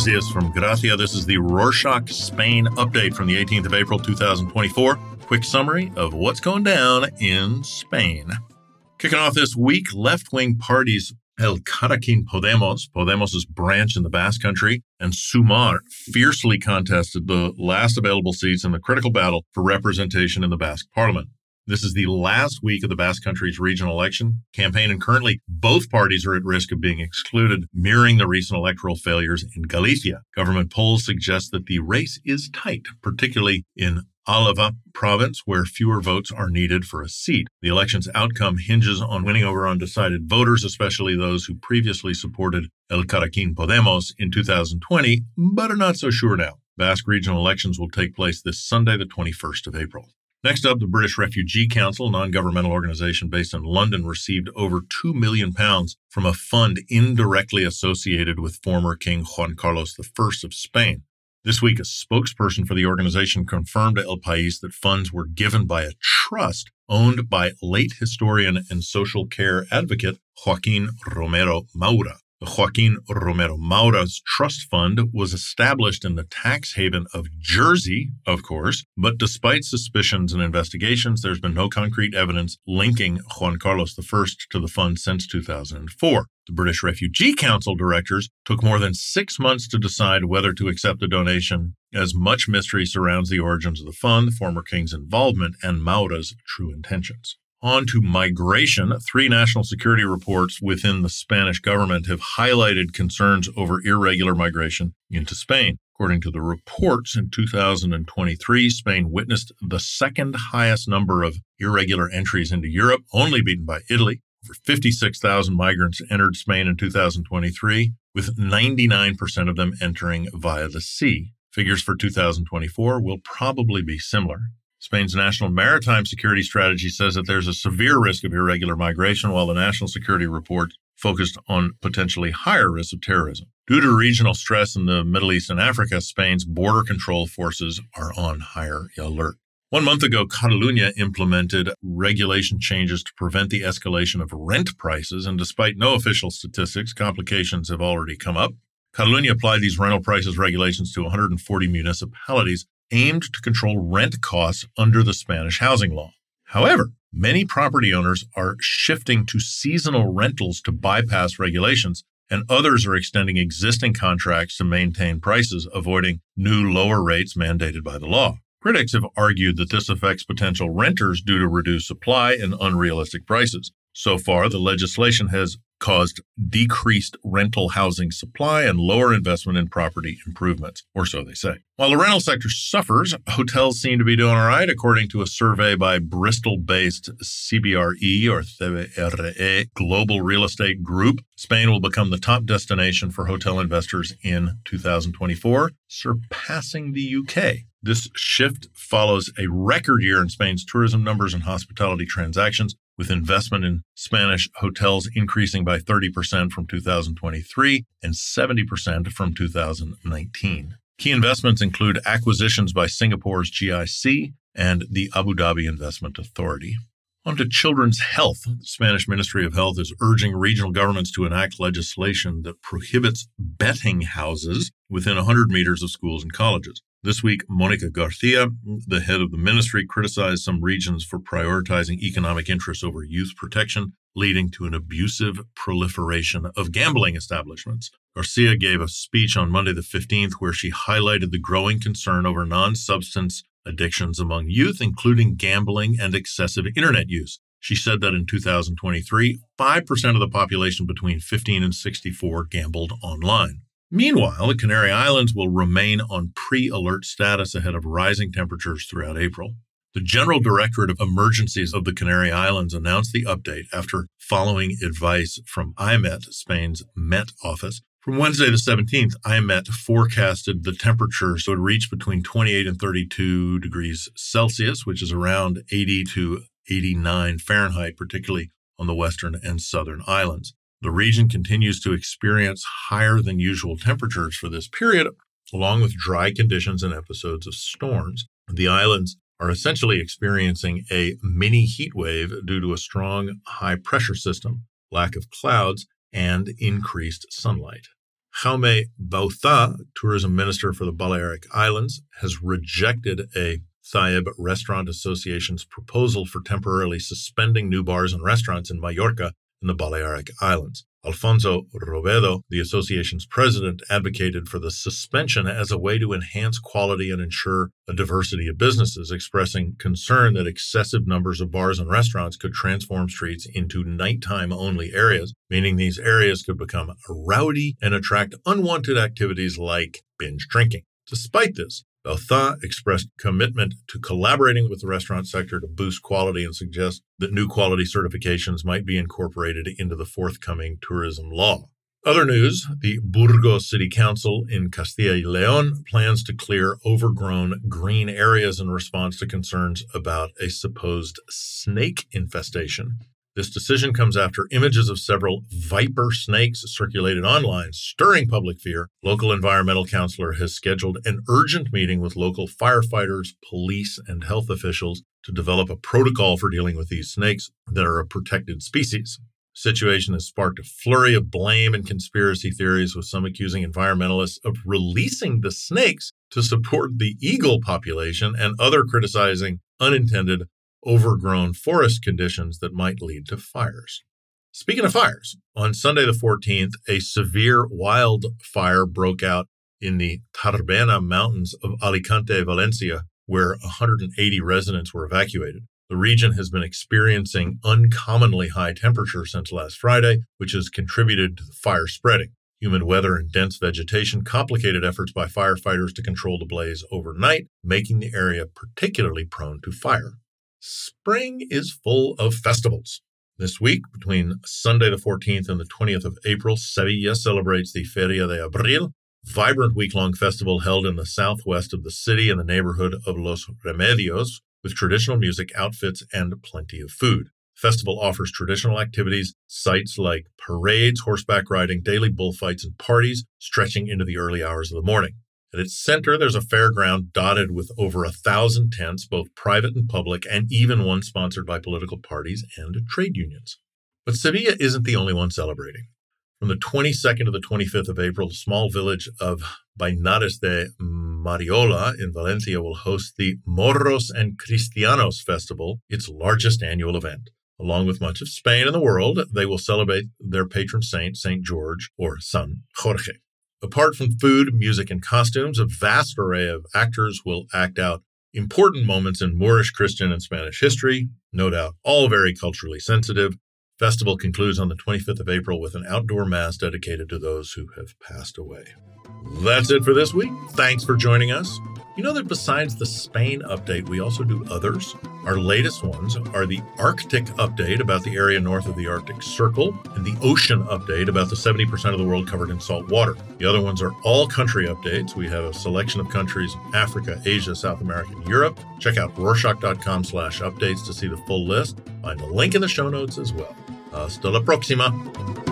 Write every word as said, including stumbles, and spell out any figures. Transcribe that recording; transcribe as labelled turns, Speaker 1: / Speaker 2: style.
Speaker 1: Buenos dias from Gracia. This is the Rorschach Spain update from the eighteenth of April, two thousand twenty-four. Quick summary of what's going down in Spain. Kicking off this week, left-wing parties Elkarrekin Podemos, Podemos' branch in the Basque Country, and Sumar fiercely contested the last available seats in the critical battle for representation in the Basque Parliament. This is the last week of the Basque Country's regional election campaign, and currently both parties are at risk of being excluded, mirroring the recent electoral failures in Galicia. Government polls suggest that the race is tight, particularly in Álava province, where fewer votes are needed for a seat. The election's outcome hinges on winning over undecided voters, especially those who previously supported Elkarrekin Podemos in two thousand twenty, but are not so sure now. Basque regional elections will take place this Sunday, the twenty-first of April. Next up, the British Refugee Council, a non-governmental organization based in London, received over two million pounds from a fund indirectly associated with former King Juan Carlos the First of Spain. This week, a spokesperson for the organization confirmed to El País that funds were given by a trust owned by late historian and social care advocate Joaquín Romero Maura. The Joaquín Romero Maura's trust fund was established in the tax haven of Jersey, of course, but despite suspicions and investigations, there's been no concrete evidence linking Juan Carlos the First to the fund since two thousand four. The British Refugee Council directors took more than six months to decide whether to accept the donation, as much mystery surrounds the origins of the fund, the former king's involvement, and Maura's true intentions. On to migration. Three national security reports within the Spanish government have highlighted concerns over irregular migration into Spain. According to the reports, in two thousand twenty-three, Spain witnessed the second highest number of irregular entries into Europe, only beaten by Italy. Over fifty-six thousand migrants entered Spain in two thousand twenty-three, with ninety-nine percent of them entering via the sea. Figures for two thousand twenty-four will probably be similar. Spain's National Maritime Security Strategy says that there's a severe risk of irregular migration, while the National Security Report focused on potentially higher risks of terrorism. Due to regional stress in the Middle East and Africa, Spain's border control forces are on higher alert. One month ago, Catalonia implemented regulation changes to prevent the escalation of rent prices, and despite no official statistics, complications have already come up. Catalonia applied these rental prices regulations to one hundred forty municipalities, aimed to control rent costs under the Spanish housing law. However, many property owners are shifting to seasonal rentals to bypass regulations, and others are extending existing contracts to maintain prices, avoiding new lower rates mandated by the law. Critics have argued that this affects potential renters due to reduced supply and unrealistic prices. So far, the legislation has caused decreased rental housing supply and lower investment in property improvements, or so they say. While the rental sector suffers, hotels seem to be doing all right, according to a survey by Bristol-based C B R E, or C B R E, Global Real Estate Group. Spain will become the top destination for hotel investors in two thousand twenty-four, surpassing the U K. This shift follows a record year in Spain's tourism numbers and hospitality transactions, with investment in Spanish hotels increasing by thirty percent from two thousand twenty-three and seventy percent from two thousand nineteen. Key investments include acquisitions by Singapore's G I C and the Abu Dhabi Investment Authority. On to children's health. The Spanish Ministry of Health is urging regional governments to enact legislation that prohibits betting houses within one hundred meters of schools and colleges. This week, Mónica García, the head of the ministry, criticized some regions for prioritizing economic interests over youth protection, leading to an abusive proliferation of gambling establishments. García gave a speech on Monday the fifteenth where she highlighted the growing concern over non-substance addictions among youth, including gambling and excessive internet use. She said that in two thousand twenty-three, five percent of the population between fifteen and sixty-four gambled online. Meanwhile, the Canary Islands will remain on pre-alert status ahead of rising temperatures throughout April. The General Directorate of Emergencies of the Canary Islands announced the update after following advice from I M E T, Spain's Met office. From Wednesday the seventeenth, I M E T forecasted the temperatures would reach between twenty-eight and thirty-two degrees Celsius, which is around eighty to eighty-nine Fahrenheit, particularly on the western and southern islands. The region continues to experience higher than usual temperatures for this period, along with dry conditions and episodes of storms. The islands are essentially experiencing a mini heat wave due to a strong high-pressure system, lack of clouds, and increased sunlight. Jaume Bautha, tourism minister for the Balearic Islands, has rejected a Thayeb Restaurant Association's proposal for temporarily suspending new bars and restaurants in Mallorca in the Balearic Islands. Alfonso Robedo, the association's president, advocated for the suspension as a way to enhance quality and ensure a diversity of businesses, expressing concern that excessive numbers of bars and restaurants could transform streets into nighttime-only areas, meaning these areas could become rowdy and attract unwanted activities like binge drinking. Despite this, Bautha expressed commitment to collaborating with the restaurant sector to boost quality and suggest that new quality certifications might be incorporated into the forthcoming tourism law. Other news, the Burgos City Council in Castilla y León plans to clear overgrown green areas in response to concerns about a supposed snake infestation. This decision comes after images of several viper snakes circulated online, stirring public fear. Local environmental councilor has scheduled an urgent meeting with local firefighters, police, and health officials to develop a protocol for dealing with these snakes that are a protected species. The situation has sparked a flurry of blame and conspiracy theories, with some accusing environmentalists of releasing the snakes to support the eagle population and other criticizing unintended overgrown forest conditions that might lead to fires. Speaking of fires, on Sunday the fourteenth, a severe wildfire broke out in the Tarbena Mountains of Alicante, Valencia, where one hundred eighty residents were evacuated. The region has been experiencing uncommonly high temperatures since last Friday, which has contributed to the fire spreading. Humid weather and dense vegetation complicated efforts by firefighters to control the blaze overnight, making the area particularly prone to fire. Spring is full of festivals. This week, between Sunday the fourteenth and the twentieth of April, Sevilla celebrates the Feria de Abril, vibrant week-long festival held in the southwest of the city in the neighborhood of Los Remedios, with traditional music, outfits, and plenty of food. The festival offers traditional activities, sites like parades, horseback riding, daily bullfights, and parties, stretching into the early hours of the morning. At its center, there's a fairground dotted with over a thousand tents, both private and public, and even one sponsored by political parties and trade unions. But Sevilla isn't the only one celebrating. From the twenty-second to the twenty-fifth of April, the small village of Bainares de Mariola in Valencia will host the Morros and Cristianos Festival, its largest annual event. Along with much of Spain and the world, they will celebrate their patron saint, Saint George, or San Jorge. Apart from food, music, and costumes, a vast array of actors will act out important moments in Moorish, Christian, and Spanish history, no doubt all very culturally sensitive. The festival concludes on the twenty-fifth of April with an outdoor mass dedicated to those who have passed away. That's it for this week. Thanks for joining us. You know that besides the Spain update, we also do others. Our latest ones are the Arctic update about the area north of the Arctic Circle and the ocean update about the seventy percent of the world covered in salt water. The other ones are all country updates. We have a selection of countries in Africa, Asia, South America, and Europe. Check out Rorschach.com slash updates to see the full list. Find a link in the show notes as well. Hasta la próxima.